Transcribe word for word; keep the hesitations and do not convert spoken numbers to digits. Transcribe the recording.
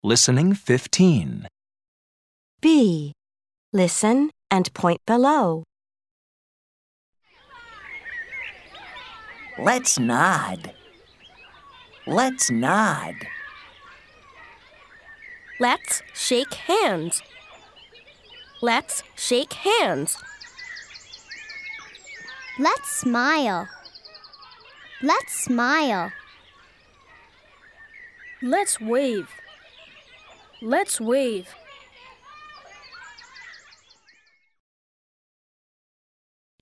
Listening fifteen. B. Listen and point below. Let's nod. Let's nod. Let's shake hands. Let's shake hands. Let's smile. Let's smile. Let's wave. Let's wave.